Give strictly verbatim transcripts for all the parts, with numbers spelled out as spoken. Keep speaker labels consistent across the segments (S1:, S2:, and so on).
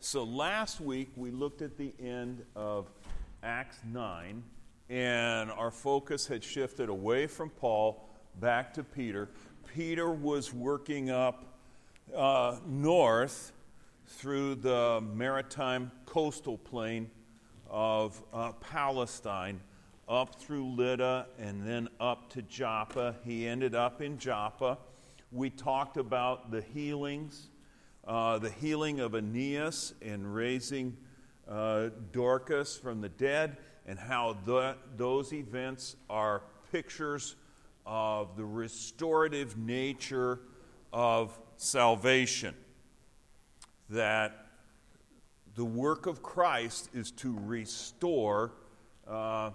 S1: So last week we looked at the end of Acts nine, and our focus had shifted away from Paul back to Peter. Peter was working up uh, north through the maritime coastal plain of uh, Palestine, up through Lydda, and then up to Joppa. He ended up in Joppa. We talked about the healings, uh, the healing of Aeneas and raising uh, Dorcas from the dead, and how the, those events are pictures of the restorative nature of salvation. That the work of Christ is to restore uh,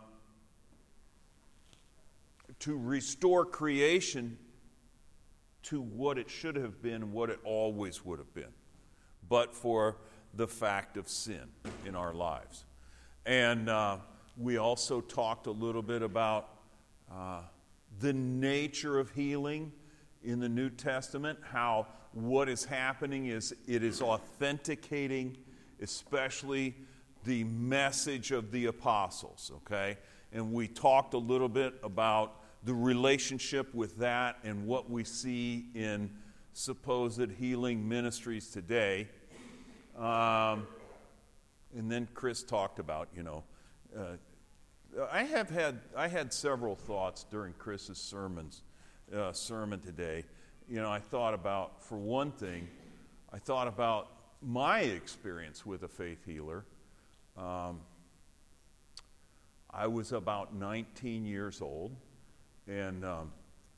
S1: to restore creation to what it should have been, what it always would have been, but for the fact of sin in our lives. And uh, we also talked a little bit about uh, the nature of healing in the New Testament, how what is happening is it is authenticating especially the message of the apostles, okay? And we talked a little bit about the relationship with that and what we see in supposed healing ministries today. Um, and then Chris talked about, you know, uh, I have had I had several thoughts during Chris's sermons uh, sermon today. You know, I thought about, for one thing, I thought about my experience with a faith healer. Um, I was about nineteen years old. And um,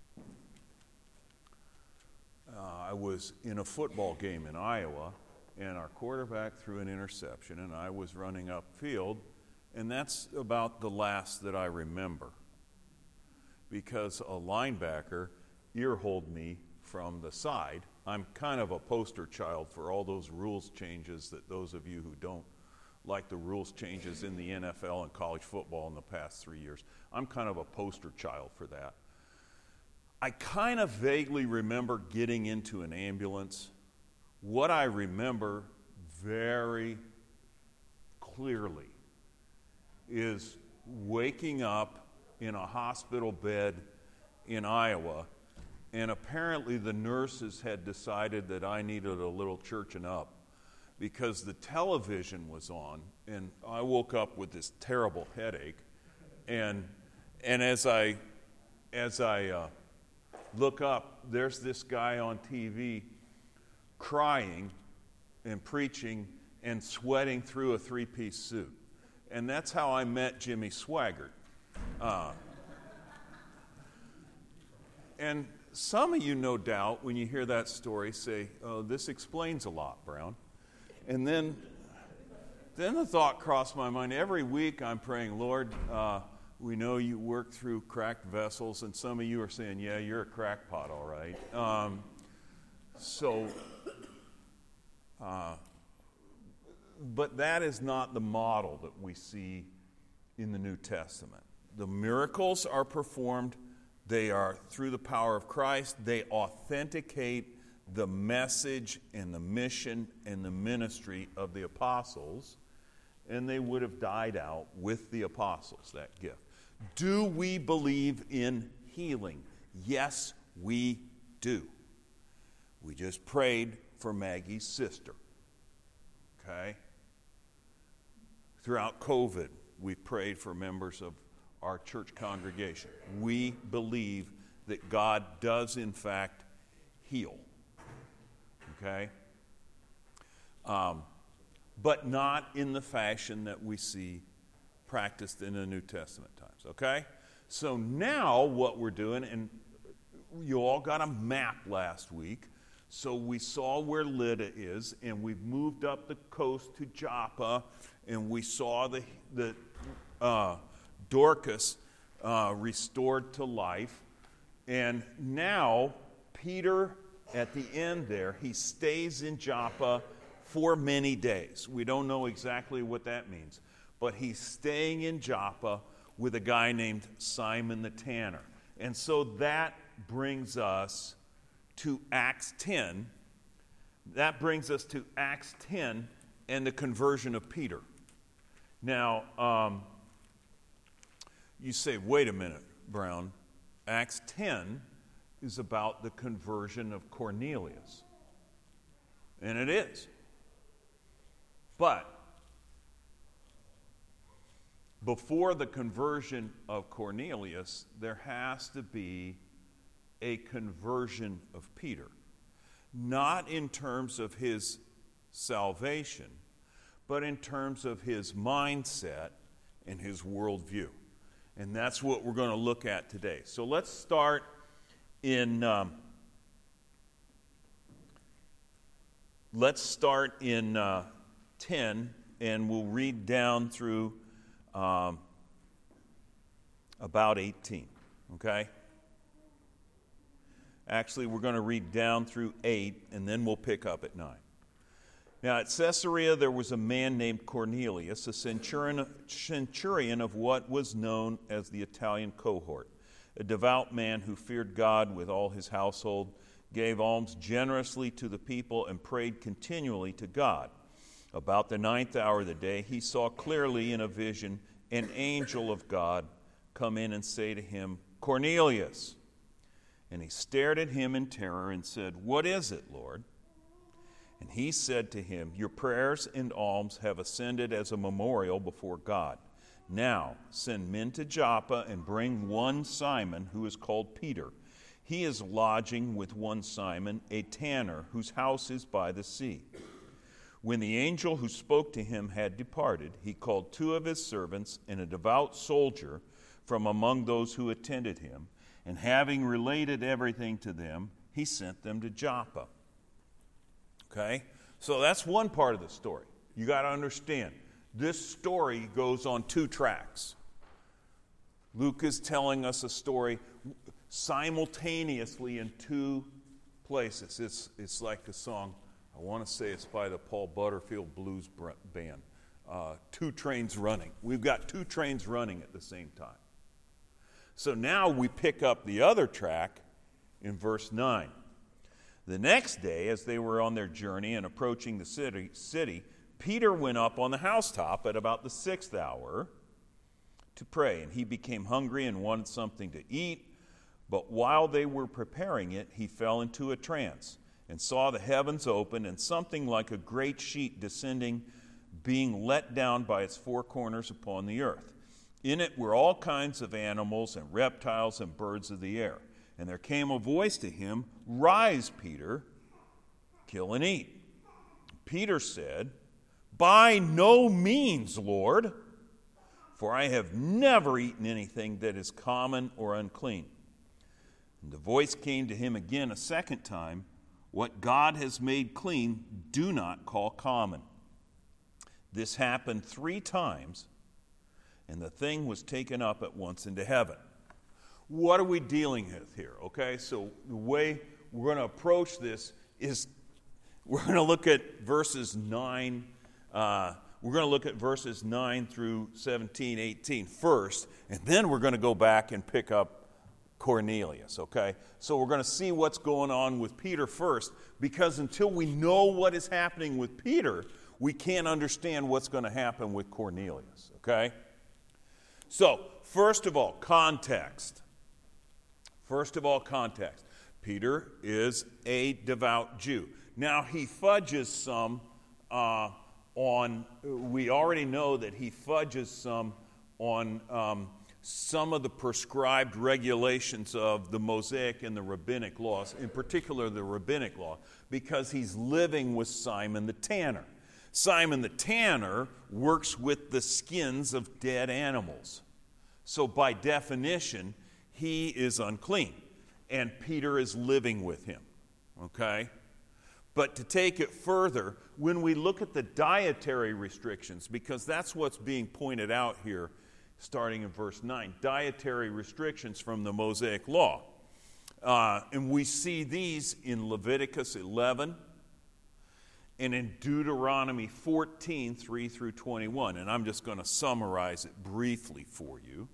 S1: uh, I was in a football game in Iowa, and our quarterback threw an interception, and I was running upfield, and that's about the last that I remember, because a linebacker ear-holed me from the side. I'm kind of a poster child for all those rules changes that those of you who don't like the rules changes in the N F L and college football in the past three years. I'm kind of a poster child for that. I kind of vaguely remember getting into an ambulance. What I remember very clearly is waking up in a hospital bed in Iowa, and apparently the nurses had decided that I needed a little churching up, because the television was on, and I woke up with this terrible headache, and and as I as I uh, look up, there's this guy on T V crying and preaching and sweating through a three-piece suit, and that's how I met Jimmy Swaggart. Uh, and some of you, no doubt, when you hear that story, say, "Oh, this explains a lot, Brown." And then, then the thought crossed my mind. Every week I'm praying, Lord, uh, we know you work through cracked vessels, and some of you are saying, yeah, you're a crackpot, all right. Um, so, uh, but that is not the model that we see in the New Testament. The miracles are performed. They are through the power of Christ. They authenticate the message and the mission and the ministry of the apostles, and they would have died out with the apostles, that gift. Do we believe in healing? Yes, we do. We just prayed for Maggie's sister, okay? Throughout COVID, we prayed for members of our church congregation. We believe that God does, in fact, heal. Okay? Um, but not in the fashion that we see practiced in the New Testament times. Okay? So now what we're doing, and you all got a map last week, so we saw where Lydda is, and we've moved up the coast to Joppa, and we saw the, the uh, Dorcas uh, restored to life. And now Peter, at the end there, he stays in Joppa for many days. We don't know exactly what that means, but he's staying in Joppa with a guy named Simon the Tanner. And so that brings us to Acts ten. That brings us to Acts ten and the conversion of Peter. Now, um, you say, wait a minute, Brown. Acts ten is about the conversion of Cornelius. And it is. But before the conversion of Cornelius, there has to be a conversion of Peter. Not in terms of his salvation, but in terms of his mindset and his worldview. And that's what we're going to look at today. So let's start in um, let's start in uh, ten, and we'll read down through um, about eighteen. Okay? Actually, we're going to read down through eight, and then we'll pick up at nine. Now, at Caesarea, there was a man named Cornelius, a centurion, centurion of what was known as the Italian cohort, a devout man who feared God with all his household, gave alms generously to the people, and prayed continually to God. About the ninth hour of the day, he saw clearly in a vision an angel of God come in and say to him, "Cornelius." And he stared at him in terror and said, "What is it, Lord?" And he said to him, "Your prayers and alms have ascended as a memorial before God. Now send men to Joppa and bring one Simon, who is called Peter. He is lodging with one Simon, a tanner, whose house is by the sea." When the angel who spoke to him had departed, he called two of his servants and a devout soldier from among those who attended him, and having related everything to them, he sent them to Joppa. Okay? So that's one part of the story. You got to understand, this story goes on two tracks. Luke is telling us a story simultaneously in two places. It's, it's like a song, I want to say it's by the Paul Butterfield Blues Band, uh, Two Trains Running. We've got two trains running at the same time. So now we pick up the other track in verse nine. The next day, as they were on their journey and approaching the city, city, Peter went up on the housetop at about the sixth hour to pray, and he became hungry and wanted something to eat. But while they were preparing it, he fell into a trance and saw the heavens open and something like a great sheet descending, being let down by its four corners upon the earth. In it were all kinds of animals and reptiles and birds of the air. And there came a voice to him, "Rise, Peter, kill and eat." Peter said, "By no means, Lord, for I have never eaten anything that is common or unclean." And the voice came to him again a second time, "What God has made clean, do not call common." This happened three times, and the thing was taken up at once into heaven. What are we dealing with here? Okay, so the way we're going to approach this is we're going to look at verses nine. Uh, we're going to look at verses nine through seventeen, eighteen first, and then we're going to go back and pick up Cornelius. Okay, so we're going to see what's going on with Peter first, because until we know what is happening with Peter, we can't understand what's going to happen with Cornelius. Okay, so first of all, context. First of all, context. Peter is a devout Jew. Now, he fudges some uh, on, we already know that he fudges some on um, some of the prescribed regulations of the Mosaic and the Rabbinic laws, in particular the Rabbinic law, because he's living with Simon the tanner. Simon the tanner works with the skins of dead animals. So by definition, he is unclean, and Peter is living with him, okay? But to take it further, when we look at the dietary restrictions, because that's what's being pointed out here, starting in verse nine, dietary restrictions from the Mosaic law. Uh, and we see these in Leviticus eleven and in Deuteronomy fourteen, three through twenty-one. And I'm just going to summarize it briefly for you.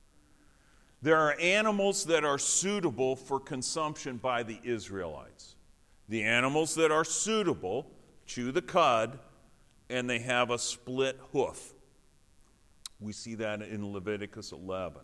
S1: There are animals that are suitable for consumption by the Israelites. The animals that are suitable, chew the cud, and they have a split hoof. We see that in Leviticus eleven.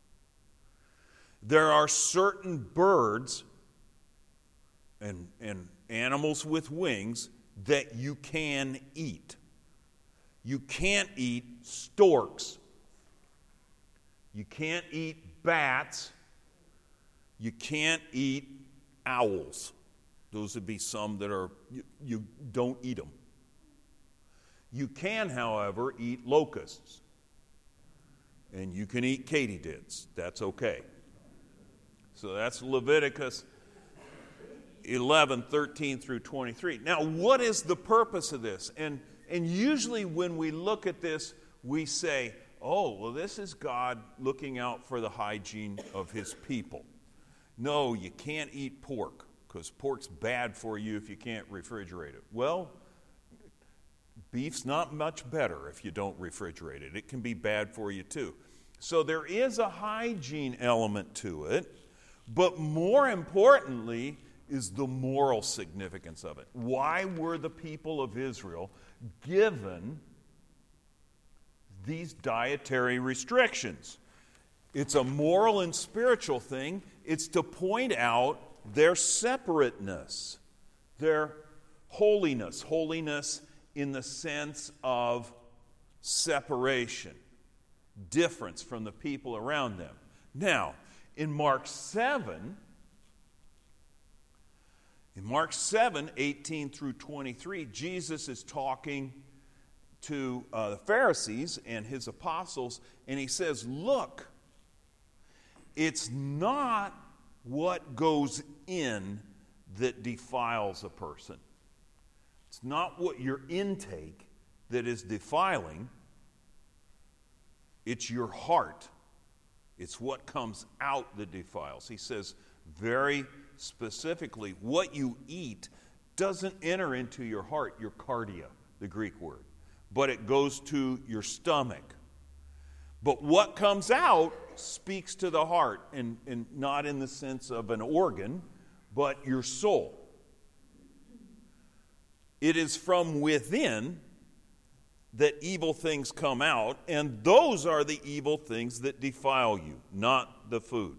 S1: There are certain birds and, and animals with wings that you can eat. You can't eat storks. You can't eat bats. You can't eat owls. Those would be some that are, you, you don't eat them. You can, however, eat locusts. And you can eat katydids. That's okay. So that's Leviticus eleven, thirteen through twenty-three. Now, what is the purpose of this? And, and usually when we look at this, we say, oh, well, this is God looking out for the hygiene of his people. No, you can't eat pork, because pork's bad for you if you can't refrigerate it. Well, beef's not much better if you don't refrigerate it. It can be bad for you too. So there is a hygiene element to it, but more importantly is the moral significance of it. Why were the people of Israel given these dietary restrictions? It's a moral and spiritual thing. It's to point out their separateness, their holiness, holiness in the sense of separation, difference from the people around them. Now, in Mark seven, in Mark seven, eighteen through twenty-three, Jesus is talking to uh, the Pharisees and his apostles, and he says, look, it's not what goes in that defiles a person. It's not what your intake that is defiling. It's your heart. It's what comes out that defiles. He says very specifically, what you eat doesn't enter into your heart, your cardia, the Greek word, but it goes to your stomach. But what comes out speaks to the heart, and, and not in the sense of an organ, but your soul. It is from within that evil things come out, and those are the evil things that defile you, not the food.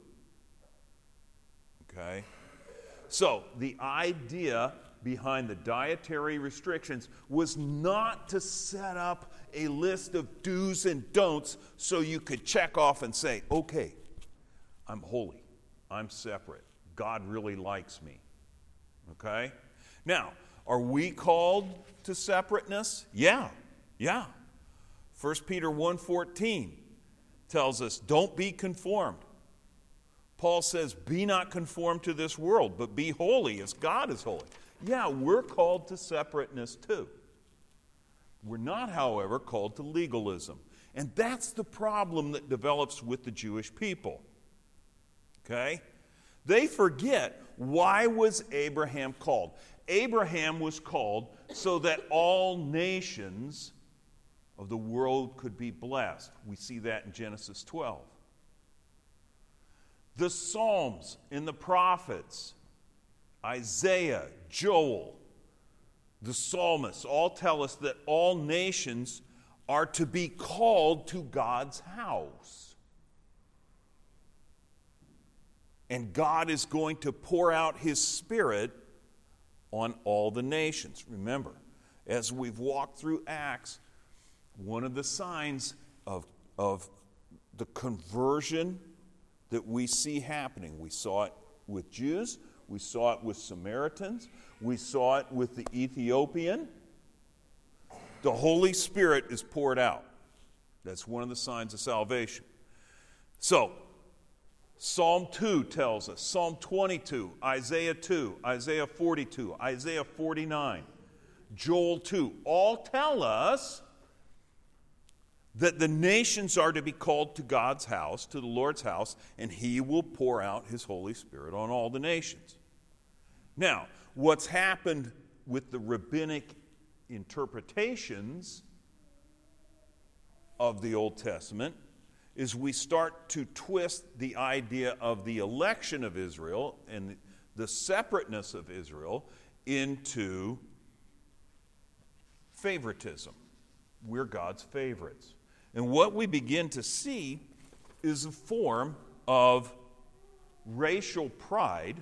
S1: Okay? So, the idea behind the dietary restrictions was not to set up a list of do's and don'ts so you could check off and say, okay, I'm holy, I'm separate, God really likes me. Okay? Now, are we called to separateness? Yeah, yeah. First Peter one fourteen tells us, don't be conformed. Paul says, be not conformed to this world, but be holy as God is holy. Yeah, we're called to separateness too. We're not, however, called to legalism. And that's the problem that develops with the Jewish people. Okay? They forget, why was Abraham called? Abraham was called so that all nations of the world could be blessed. We see that in Genesis twelve. The Psalms and the prophets, Isaiah, Joel, the psalmists all tell us that all nations are to be called to God's house. And God is going to pour out his Spirit on all the nations. Remember, as we've walked through Acts, one of the signs of, of the conversion that we see happening, we saw it with Jews, we saw it with Samaritans, we saw it with the Ethiopian. The Holy Spirit is poured out. That's one of the signs of salvation. So, Psalm two tells us, Psalm twenty-two, Isaiah two, Isaiah forty-two, Isaiah forty-nine, Joel two, all tell us that the nations are to be called to God's house, to the Lord's house, and he will pour out his Holy Spirit on all the nations. Now, what's happened with the rabbinic interpretations of the Old Testament is we start to twist the idea of the election of Israel and the separateness of Israel into favoritism. We're God's favorites. And what we begin to see is a form of racial pride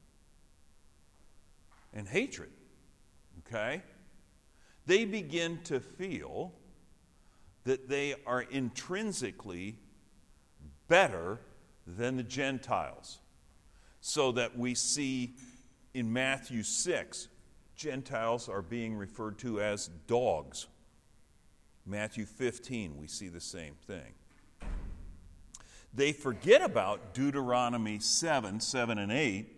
S1: and hatred. Okay? They begin to feel that they are intrinsically better than the Gentiles. So that we see in Matthew six, Gentiles are being referred to as dogs. Matthew fifteen, we see the same thing. They forget about Deuteronomy seven, seven and eight,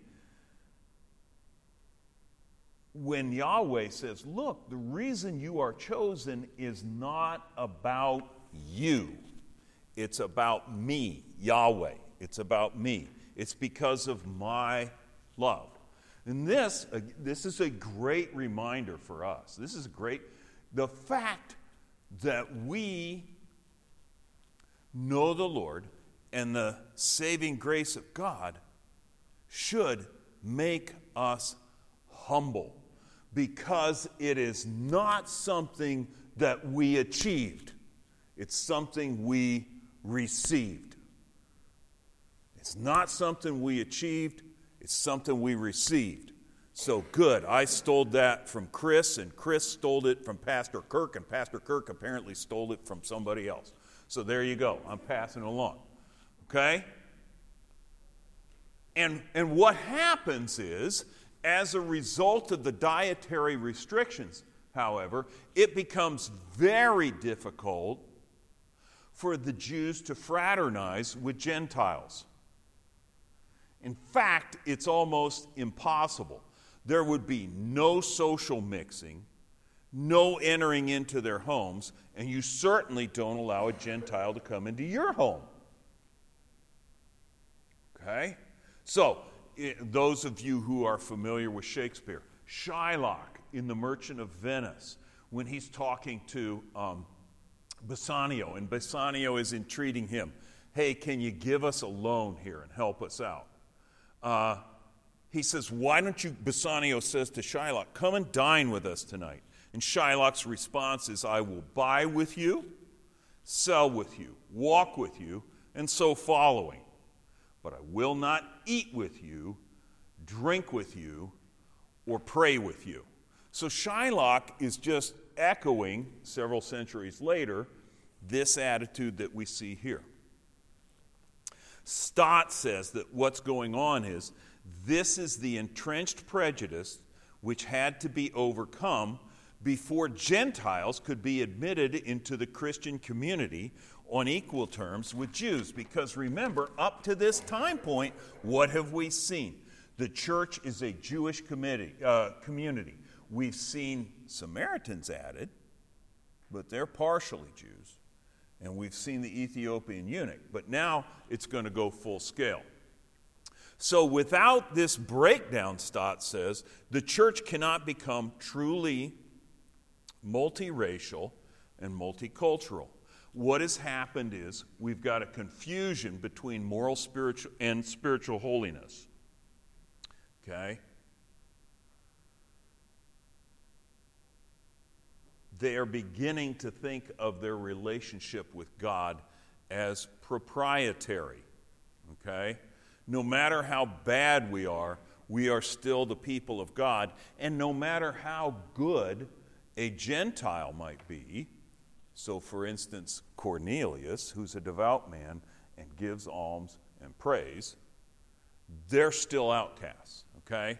S1: when Yahweh says, look, the reason you are chosen is not about you. It's about me, Yahweh. It's about me. It's because of my love. And this, uh, this is a great reminder for us. This is a great, the fact that we know the Lord and the saving grace of God should make us humble, because it is not something that we achieved. It's something we received. It's not something we achieved. It's something we received. So good. I stole that from Chris, and Chris stole it from Pastor Kirk, and Pastor Kirk apparently stole it from somebody else. So there you go. I'm passing along. Okay? And, and what happens is, as a result of the dietary restrictions, however, it becomes very difficult for the Jews to fraternize with Gentiles. In fact, it's almost impossible. There would be no social mixing, no entering into their homes, and you certainly don't allow a Gentile to come into your home. Okay? So, it, those of you who are familiar with Shakespeare, Shylock in The Merchant of Venice, when he's talking to um, Bassanio, and Bassanio is entreating him, hey, can you give us a loan here and help us out? Uh, he says, why don't you, Bassanio says to Shylock, come and dine with us tonight. And Shylock's response is, I will buy with you, sell with you, walk with you, and so following. But I will not eat with you, drink with you, or pray with you. So Shylock is just echoing, several centuries later, this attitude that we see here. Stott says that what's going on is, this is the entrenched prejudice which had to be overcome before Gentiles could be admitted into the Christian community on equal terms with Jews. Because remember, up to this time point, what have we seen? The church is a Jewish committee, uh, community. We've seen Samaritans added, but they're partially Jews. And we've seen the Ethiopian eunuch. But now it's going to go full scale. So without this breakdown, Stott says, the church cannot become truly multiracial and multicultural. What has happened is we've got a confusion between moral spiritual and spiritual holiness. Okay? They are beginning to think of their relationship with God as proprietary. Okay? No matter how bad we are, we are still the people of God. And no matter how good a Gentile might be, so for instance, Cornelius, who's a devout man and gives alms and prays, they're still outcasts, okay?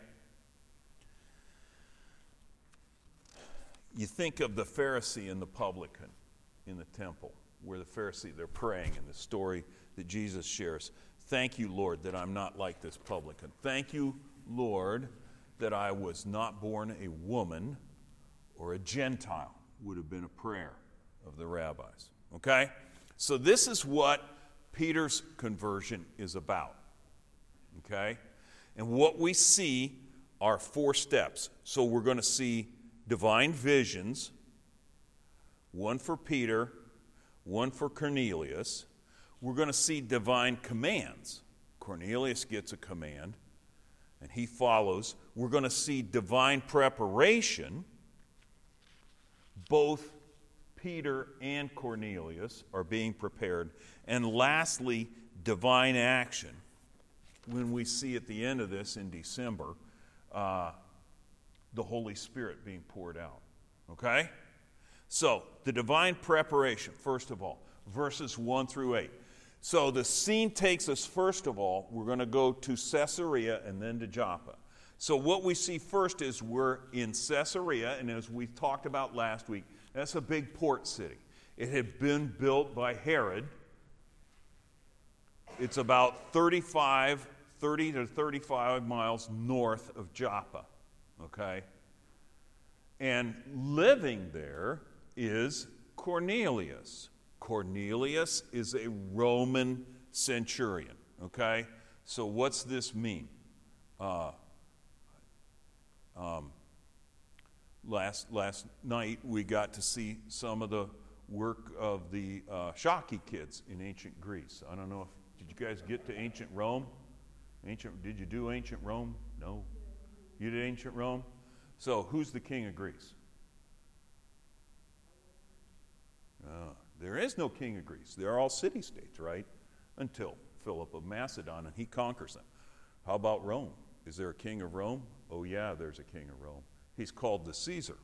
S1: You think of the Pharisee and the publican in the temple, where the Pharisee, they're praying in the story that Jesus shares. Thank you, Lord, that I'm not like this publican. Thank you, Lord, that I was not born a woman or a Gentile, would have been a prayer of the rabbis. Okay? So this is what Peter's conversion is about. Okay? And what we see are four steps. So we're going to see divine visions, one for Peter, one for Cornelius. We're going to see divine commands. Cornelius gets a command, and he follows. We're going to see divine preparation, Both Peter and Cornelius are being prepared. And lastly, divine action. When we see at the end of this in December, uh, the Holy Spirit being poured out. Okay? So, the divine preparation, first of all, verses one through eight. So, the scene takes us, first of all, we're going to go to Caesarea and then to Joppa. So, what we see first is we're in Caesarea, and as we talked about last week, that's a big port city. It had been built by Herod. It's about thirty-five, thirty to thirty-five miles north of Joppa. Okay? And living there is Cornelius. Cornelius is a Roman centurion. Okay? So what's this mean? Uh, um, last last night we got to see some of the work of the uh, Shockey kids in ancient Greece. I don't know if did you guys get to ancient Rome? Ancient? Did you do ancient Rome? No. You did ancient Rome? So, who's the king of Greece? Uh, there is no king of Greece. They're all city-states, right? Until Philip of Macedon, and he conquers them. How about Rome? Is there a king of Rome? Oh, yeah, there's a king of Rome. He's called the Caesar.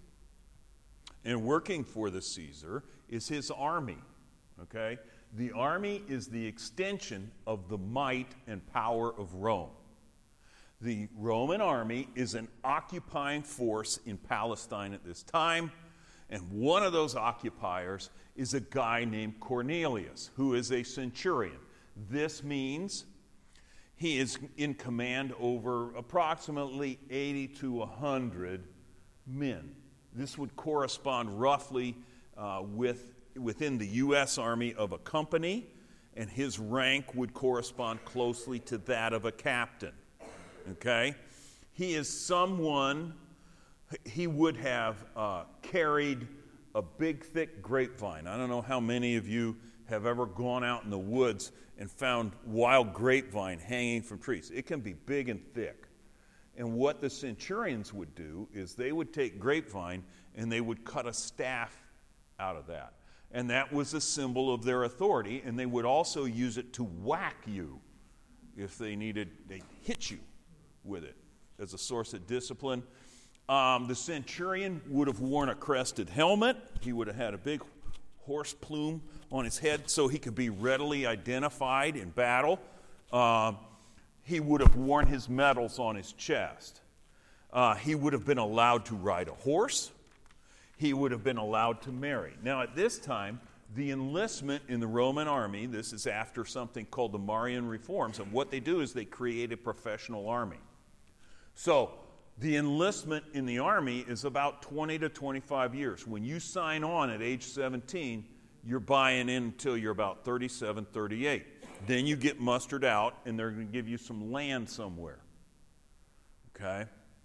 S1: And working for the Caesar is his army, okay? The army is the extension of the might and power of Rome. The Roman army is an occupying force in Palestine at this time, and one of those occupiers is a guy named Cornelius, who is a centurion. This means he is in command over approximately eighty to one hundred men. This would correspond roughly uh, with within the U S Army of a company, and his rank would correspond closely to that of a captain. Okay? He is someone, he would have uh, carried a big, thick grapevine. I don't know how many of you have ever gone out in the woods and found wild grapevine hanging from trees. It can be big and thick. And what the centurions would do is they would take grapevine and they would cut a staff out of that. And that was a symbol of their authority, and they would also use it to whack you if they needed, they'd hit you with it as a source of discipline. Um, the centurion would have worn a crested helmet. He would have had a big horse plume on his head so he could be readily identified in battle. Um, he would have worn his medals on his chest. Uh, he would have been allowed to ride a horse. He would have been allowed to marry. Now, at this time, the enlistment in the Roman army, this is after something called the Marian Reforms, and what they do is they create a professional army. So, the enlistment in the army is about twenty to twenty-five years. When you sign on at age seventeen, you're buying in until you're about thirty-seven, thirty-eight. Then you get mustered out, and they're going to give you some land somewhere. Okay?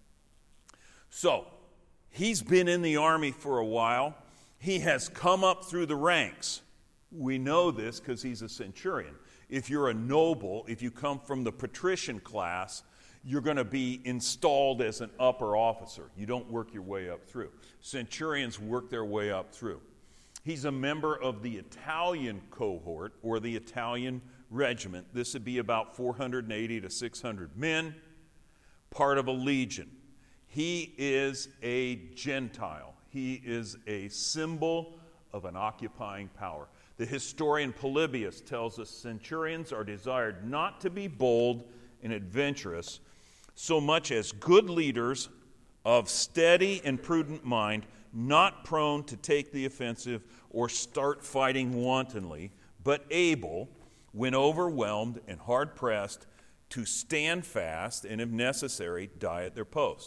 S1: So, he's been in the army for a while. He has come up through the ranks. We know this because he's a centurion. If you're a noble, if you come from the patrician class, you're going to be installed as an upper officer. You don't work your way up through. Centurions work their way up through. He's a member of the Italian cohort, or the Italian regiment. This would be about four hundred eighty to six hundred men, part of a legion. He is a Gentile. He is a symbol of an occupying power. The historian Polybius tells us centurions are desired not to be bold and adventurous, so much as good leaders of steady and prudent mind, not prone to take the offensive or start fighting wantonly, but able, when overwhelmed and hard-pressed, to stand fast and, if necessary, die at their post.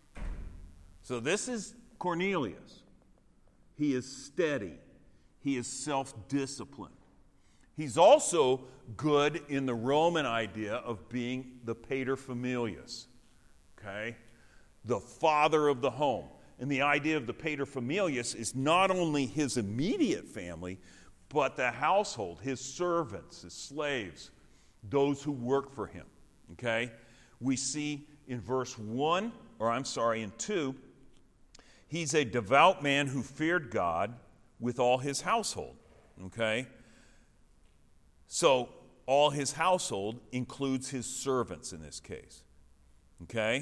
S1: So this is Cornelius. He is steady. He is self-disciplined. He's also good in the Roman idea of being the paterfamilias, okay? The father of the home. And the idea of the paterfamilias is not only his immediate family, but the household, his servants, his slaves, those who work for him, okay? We see in verse one, or I'm sorry, in two, He's a devout man who feared God with all his household. Okay? So, all his household includes his servants in this case. Okay?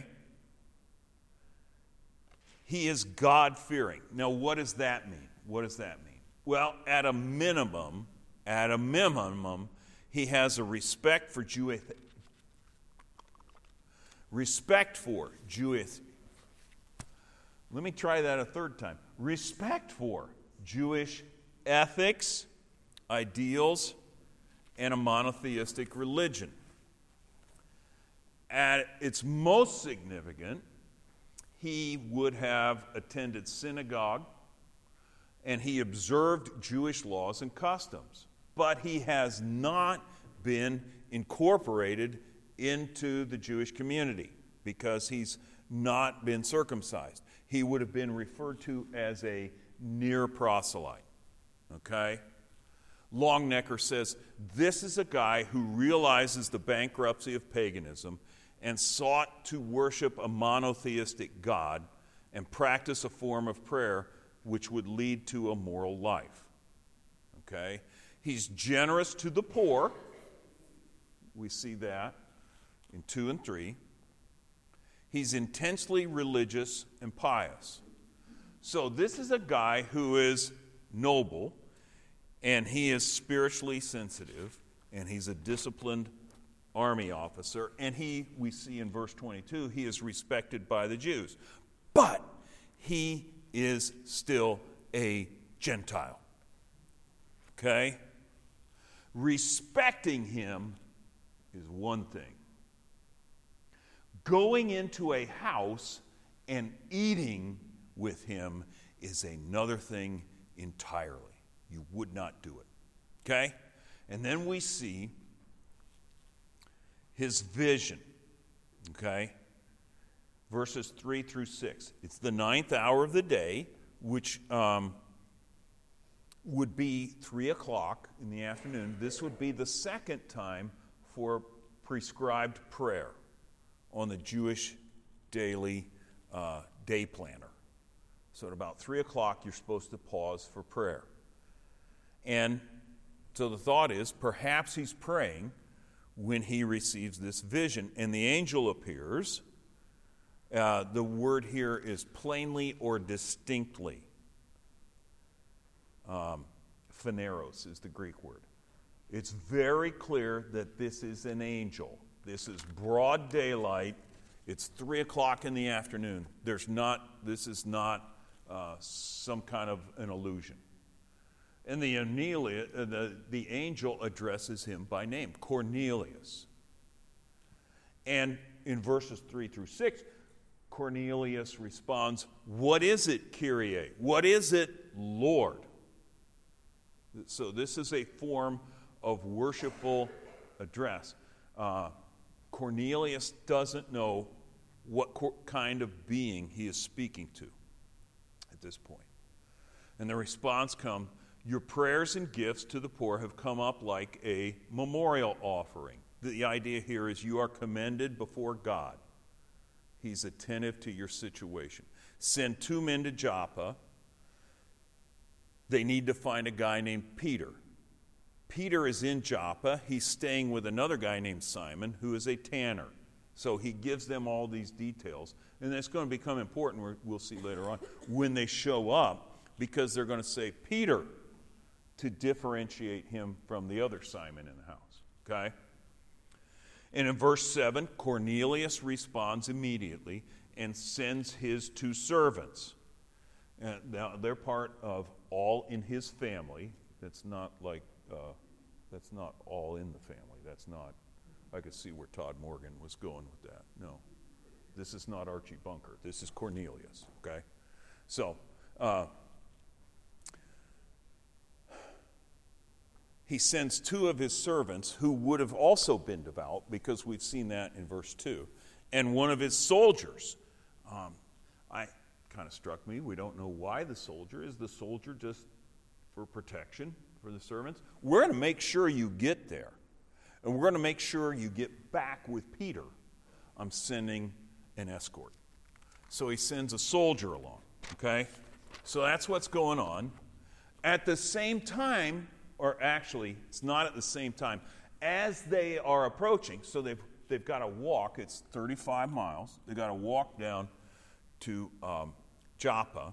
S1: He is God-fearing. Now, what does that mean? What does that mean? Well, at a minimum, at a minimum, he has a respect for Jewish respect for Jewish. Let me try that a third time. Respect for Jewish ethics, ideals, and a monotheistic religion. At its most significant, he would have attended synagogue and he observed Jewish laws and customs. But he has not been incorporated into the Jewish community because he's not been circumcised. He would have been referred to as a near proselyte. Okay? Longnecker says, this is a guy who realizes the bankruptcy of paganism and sought to worship a monotheistic God and practice a form of prayer which would lead to a moral life. Okay? He's generous to the poor. We see that in two and three. He's intensely religious and pious. So this is a guy who is noble, and he is spiritually sensitive, and he's a disciplined army officer, and he, we see in verse twenty-two, he is respected by the Jews. But he is still a Gentile. Okay? Respecting him is one thing. Going into a house and eating with him is another thing entirely. You would not do it. Okay? And then we see his vision. Okay? Verses three through six. It's the ninth hour of the day, which um, would be three o'clock in the afternoon. This would be the second time for prescribed prayer on the Jewish daily uh, day planner. So at about three o'clock, you're supposed to pause for prayer. And so the thought is, perhaps he's praying when he receives this vision. And the angel appears. Uh, the word here is plainly or distinctly. Um, phaneros is the Greek word. It's very clear that this is an angel. This is broad daylight. It's three o'clock in the afternoon. There's not. This is not uh, some kind of an illusion. And the, Anelia, uh, the the angel addresses him by name, Cornelius. And in verses three through six, Cornelius responds, "What is it, Kyrie? What is it, Lord?" So this is a form of worshipful address. Uh, Cornelius doesn't know what co- kind of being he is speaking to at this point. And the response comes, "Your prayers and gifts to the poor have come up like a memorial offering." The idea here is you are commended before God. He's attentive to your situation. Send two men to Joppa. They need to find a guy named Peter. Peter is in Joppa. He's staying with another guy named Simon, who is a tanner. So he gives them all these details. And it's going to become important, we'll see later on, when they show up, because they're going to say, Peter, to differentiate him from the other Simon in the house. Okay? And in verse seven, Cornelius responds immediately and sends his two servants. And now they're part of all in his family. That's not like, uh, that's not all in the family. That's not, I could see where Todd Morgan was going with that. No. This is not Archie Bunker. This is Cornelius, okay? So, uh, he sends two of his servants who would have also been devout, because we've seen that in verse two, and one of his soldiers. Um, I kind of struck me. We don't know why the soldier. Is the soldier just for protection for the servants? We're going to make sure you get there, and we're going to make sure you get back with Peter. I'm sending an escort. So he sends a soldier along. Okay? So that's what's going on. At the same time, or actually, it's not at the same time, as they are approaching, so they've, they've got to walk, it's thirty-five miles, they've got to walk down to um, Joppa,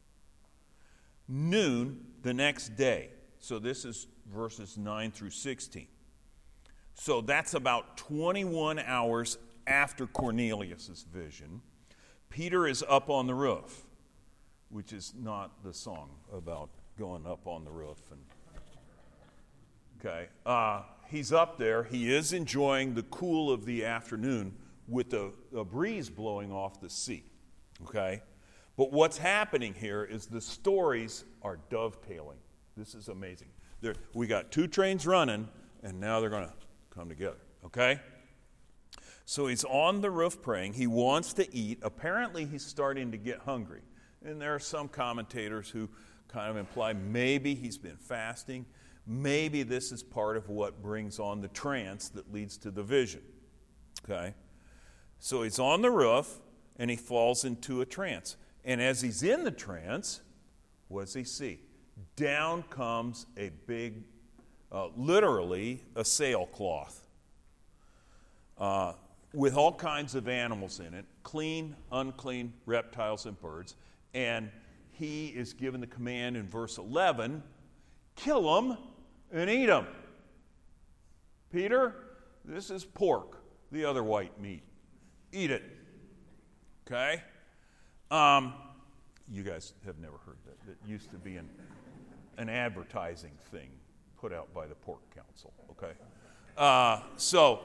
S1: noon the next day. So this is verses nine through sixteen. So that's about twenty-one hours after Cornelius' vision. Peter is up on the roof, which is not the song about going up on the roof. And okay, uh, he's up there. He is enjoying the cool of the afternoon with a, a breeze blowing off the sea. Okay, but what's happening here is the stories are dovetailing. This is amazing. There, we got two trains running, and now they're going to come together. Okay? So he's on the roof praying. He wants to eat. Apparently, he's starting to get hungry. And there are some commentators who kind of imply maybe he's been fasting. Maybe this is part of what brings on the trance that leads to the vision. Okay? So he's on the roof, and he falls into a trance. And as he's in the trance, what does he see? Down comes a big, uh, literally, a sailcloth uh, with all kinds of animals in it, clean, unclean, reptiles, and birds. And he is given the command in verse eleven, kill them and eat them. Peter, this is pork, the other white meat. Eat it. Okay? Um, you guys have never heard that. That used to be an, an advertising thing put out by the Pork Council. Okay? Uh, so,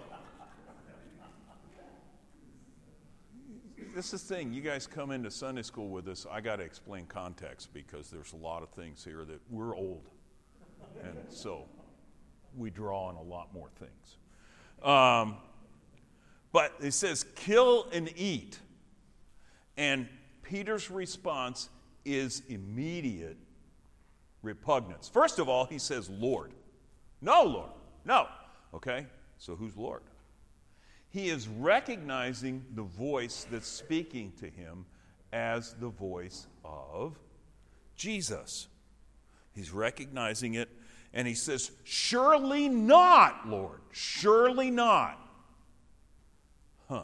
S1: this is the thing. You guys come into Sunday school with us. I got to explain context because there's a lot of things here that we're old. And so, we draw on a lot more things. Um, but it says, kill and eat. And Peter's response is immediate repugnance. First of all, he says, Lord. No, Lord. No. Okay, so who's Lord? He is recognizing the voice that's speaking to him as the voice of Jesus. He's recognizing it, and he says, surely not, Lord. Surely not. Huh.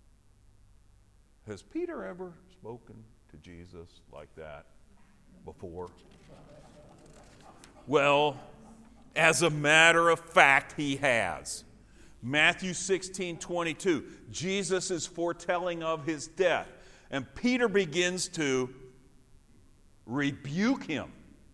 S1: Has Peter ever spoken to Jesus like that before? Well, as a matter of fact, he has. Matthew sixteen twenty-two, Jesus is foretelling of his death, and Peter begins to rebuke him.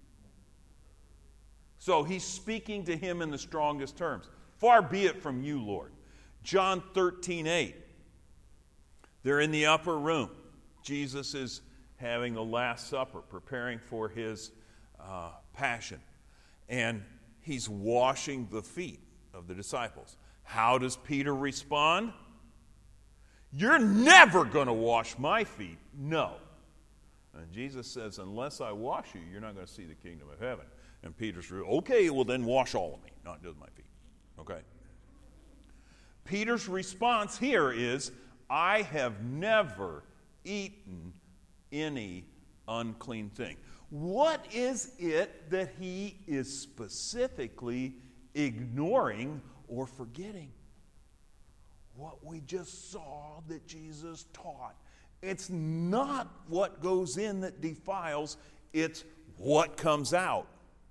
S1: So he's speaking to him in the strongest terms. Far be it from you, Lord. John thirteen eight. They're in the upper room. Jesus is having the Last Supper, preparing for his uh, passion. And he's washing the feet of the disciples. How does Peter respond? You're never going to wash my feet. No. And Jesus says, unless I wash you, you're not going to see the kingdom of heaven. And Peter's, okay, well then wash all of me, not just my feet. Okay? Peter's response here is, I have never eaten any unclean thing. What is it that he is specifically ignoring or forgetting? What we just saw that Jesus taught. It's not what goes in that defiles, it's what comes out.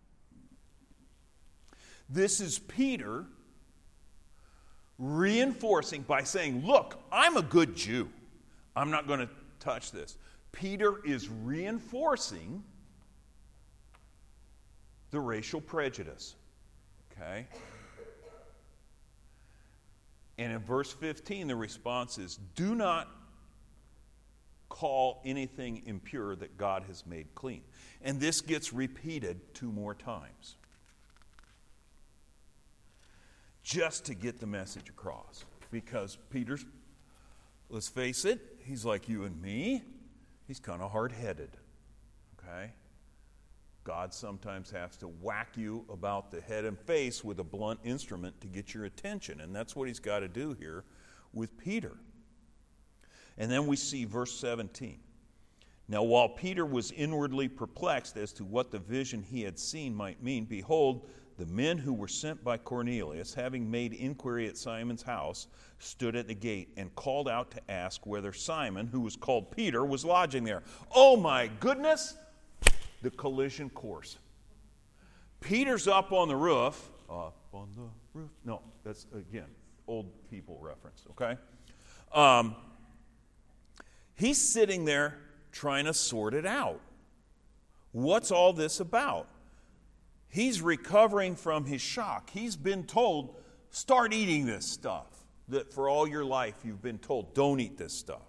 S1: This is Peter reinforcing by saying, look, I'm a good Jew. I'm not going to touch this. Peter is reinforcing the racial prejudice. Okay? And in verse fifteen, the response is, do not call anything impure that God has made clean. And this gets repeated two more times, just to get the message across. Because Peter's, let's face it, he's like you and me. He's kind of hard-headed. Okay? God sometimes has to whack you about the head and face with a blunt instrument to get your attention. And that's what he's got to do here with Peter. And then we see verse seventeen. Now, while Peter was inwardly perplexed as to what the vision he had seen might mean, behold, the men who were sent by Cornelius, having made inquiry at Simon's house, stood at the gate and called out to ask whether Simon, who was called Peter, was lodging there. Oh my goodness! The collision course. Peter's up on the roof. Up on the roof. No, that's, again, old people reference, okay? Um, he's sitting there trying to sort it out. What's all this about? He's recovering from his shock. He's been told, start eating this stuff. That for all your life you've been told, don't eat this stuff.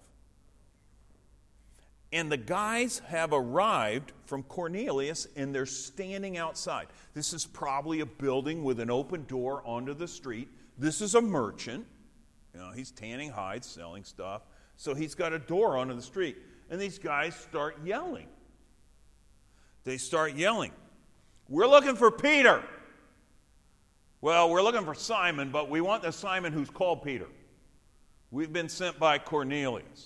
S1: And the guys have arrived from Cornelius, and they're standing outside. This is probably a building with an open door onto the street. This is a merchant. You know, he's tanning hides, selling stuff. So he's got a door onto the street. And these guys start yelling. They start yelling. We're looking for Peter. Well, we're looking for Simon, but we want the Simon who's called Peter. We've been sent by Cornelius.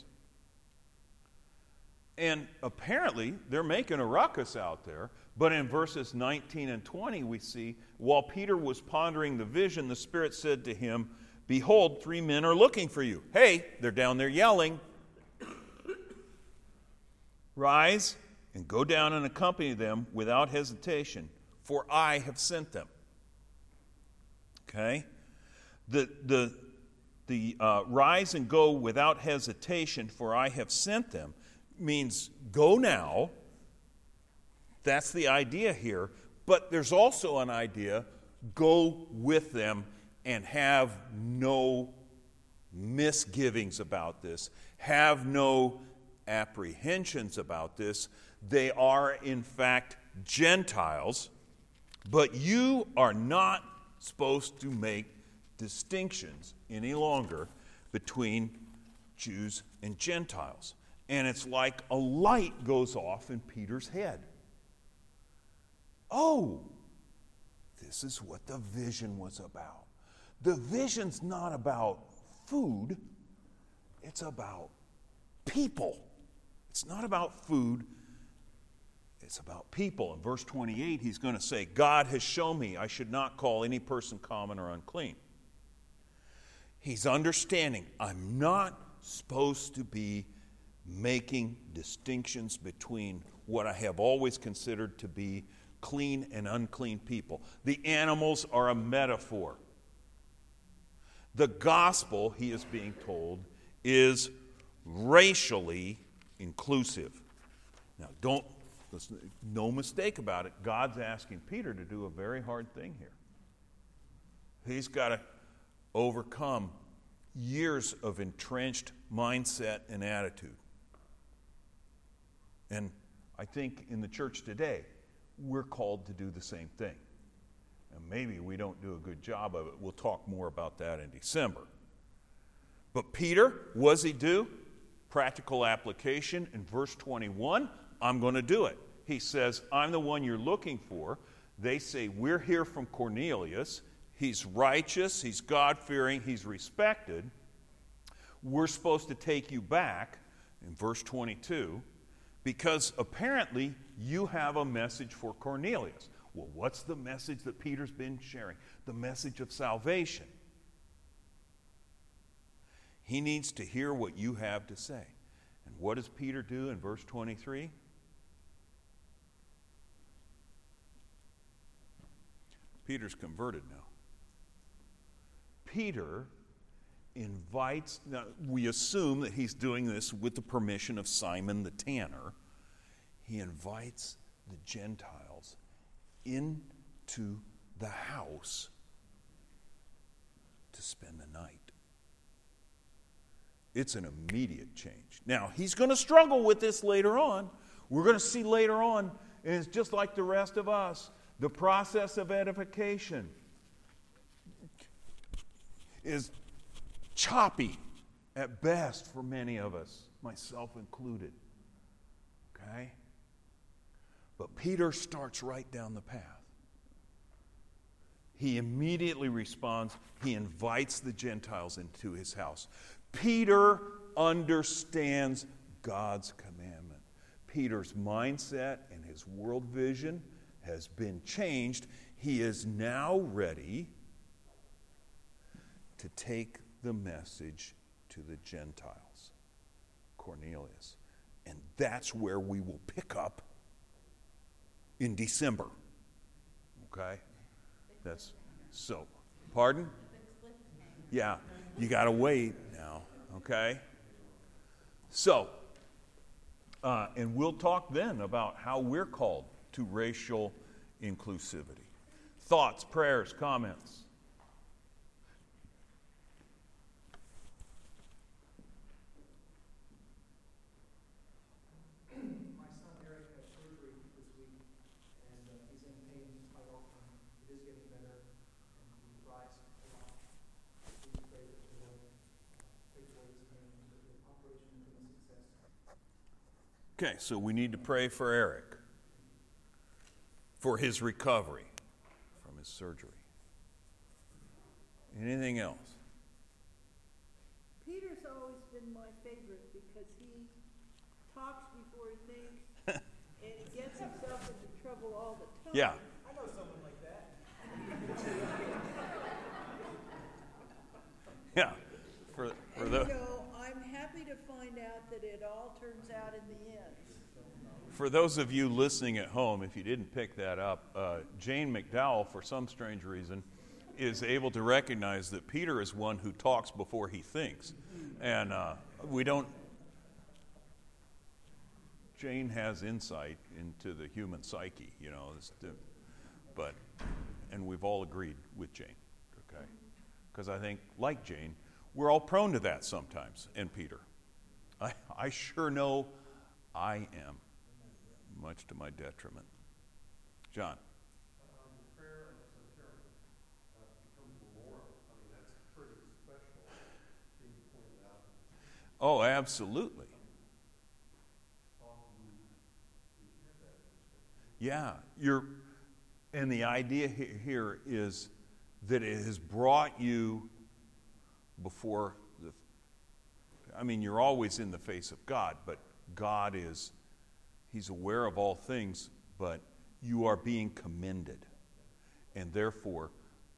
S1: And apparently, they're making a ruckus out there. But in verses nineteen and twenty, we see, while Peter was pondering the vision, the Spirit said to him, behold, three men are looking for you. Hey, they're down there yelling. Rise and go down and accompany them without hesitation, for I have sent them. Okay? The, the, the uh, rise and go without hesitation, for I have sent them, means go now. That's the idea here. But there's also an idea, go with them and have no misgivings about this. Have no apprehensions about this. They are, in fact, Gentiles, but you are not supposed to make distinctions any longer between Jews and Gentiles. And it's like a light goes off in Peter's head. Oh, this is what the vision was about. The vision's not about food, it's about people. It's not about food, it's about people. In verse twenty-eight, he's going to say, God has shown me I should not call any person common or unclean. He's understanding I'm not supposed to be making distinctions between what I have always considered to be clean and unclean people. The animals are a metaphor. The gospel, he is being told, is racially inclusive. Now, don't, no mistake about it, God's asking Peter to do a very hard thing here. He's got to overcome years of entrenched mindset and attitude. And I think in the church today, we're called to do the same thing. And maybe we don't do a good job of it. We'll talk more about that in December. But Peter, what does he do? Practical application in verse twenty-one, I'm going to do it. He says, I'm the one you're looking for. They say, we're here from Cornelius. He's righteous, he's God-fearing, he's respected. We're supposed to take you back, in verse twenty-two, because apparently you have a message for Cornelius. Well, what's the message that Peter's been sharing? The message of salvation. He needs to hear what you have to say. And what does Peter do in verse twenty-three? Peter's converted now. Peter invites, now we assume that he's doing this with the permission of Simon the tanner. He invites the Gentiles into the house to spend the night. It's an immediate change. Now, he's going to struggle with this later on. We're going to see later on, and it's just like the rest of us. The process of edification is choppy at best for many of us, myself included. Okay? But Peter starts right down the path. He immediately responds. He invites the Gentiles into his house. Peter understands God's commandment. Peter's mindset and his world vision has been changed. He is now ready to take the message to the Gentiles, Cornelius. And that's where we will pick up in December. Okay? That's so. Pardon? Yeah, you got to wait now. Okay? So, uh, and we'll talk then about how we're called to racial inclusivity. Thoughts, prayers, comments?
S2: My son Eric had surgery this week, and uh, he's in pain quite often. It is getting better, and he cries a lot. We pray that the Lord take away his pain, that the operation is a success.
S1: Okay, so we need to pray for Eric, for his recovery from his surgery. Anything else?
S3: Peter's always been my favorite because he talks before he thinks, and he gets himself into trouble all the time.
S1: Yeah.
S2: I know someone like that.
S1: Yeah. For, for
S3: And
S1: the,
S3: you know, I'm happy to find out that it all turns out in the end.
S1: for those of you listening at home, if you didn't pick that up, uh, Jane McDowell, for some strange reason, is able to recognize that Peter is one who talks before he thinks. And uh, we don't... Jane has insight into the human psyche, you know, this, the, but, and we've all agreed with Jane, okay? Because I think, like Jane, we're all prone to that sometimes, and Peter. I, I sure know I am, much to my detriment. John.
S4: Um, the prayer of Centurion uh, becomes memorial. I mean, that's pretty special being pointed out.
S1: Oh, absolutely. Yeah, you're, and the idea he- here is that it has brought you before the, I mean, you're always in the face of God, but God is, He's aware of all things, but you are being commended. And therefore,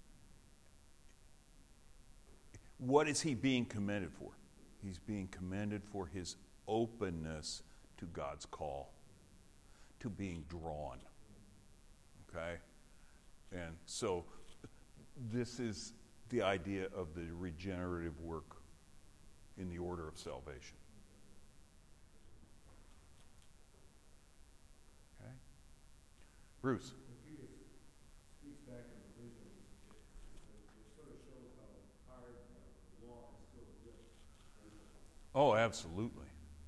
S1: what is He being commended for? He's being commended for His openness to God's call, to being drawn. Okay? And so this is the idea of the regenerative work in the order of salvation. Okay? Bruce.
S4: When Peter speaks back in the vision, it, it sort of shows how hard the law is still a grip.
S1: Oh, absolutely.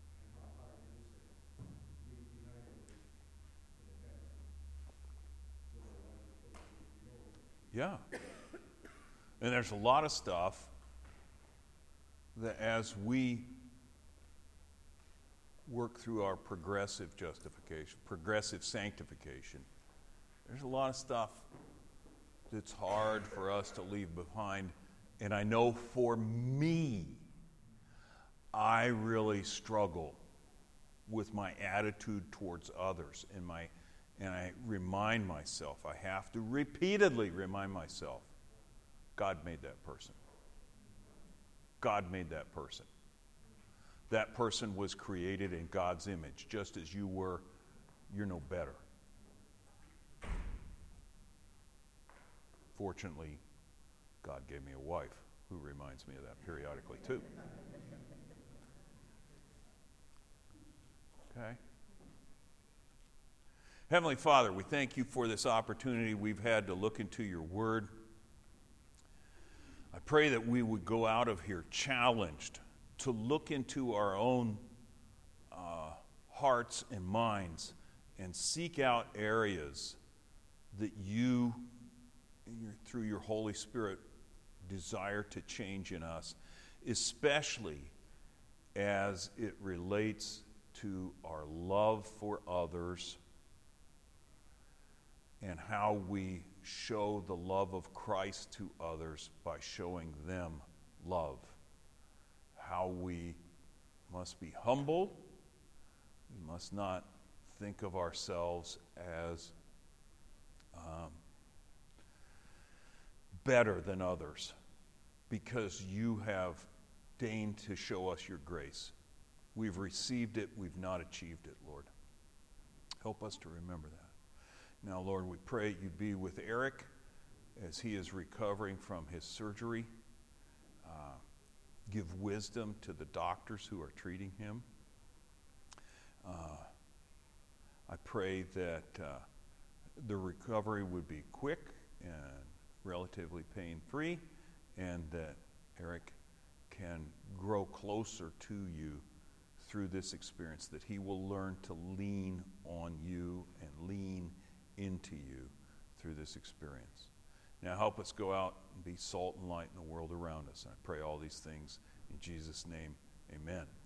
S1: Yeah. And there's a lot of stuff that as we work through our progressive justification, progressive sanctification, there's a lot of stuff that's hard for us to leave behind. And I know for me, I really struggle with my attitude towards others and my And I remind myself, I have to repeatedly remind myself, God made that person. God made that person. That person was created in God's image, just as you were. You're no better. Fortunately, God gave me a wife who reminds me of that periodically too. Okay? Heavenly Father, we thank you for this opportunity we've had to look into your word. I pray that we would go out of here challenged to look into our own uh, hearts and minds and seek out areas that you, in your, through your Holy Spirit, desire to change in us, especially as it relates to our love for others and how we show the love of Christ to others by showing them love. How we must be humble, we must not think of ourselves as um, better than others because you have deigned to show us your grace. We've received it, we've not achieved it, Lord. Help us to remember that. Now, Lord, we pray you'd be with Eric as he is recovering from his surgery. Uh, give wisdom to the doctors who are treating him. Uh, I pray that uh, the recovery would be quick and relatively pain-free, and that Eric can grow closer to you through this experience, that he will learn to lean on you and lean into you through this experience. Now help us go out and be salt and light in the world around us. And I pray all these things in Jesus' name, amen.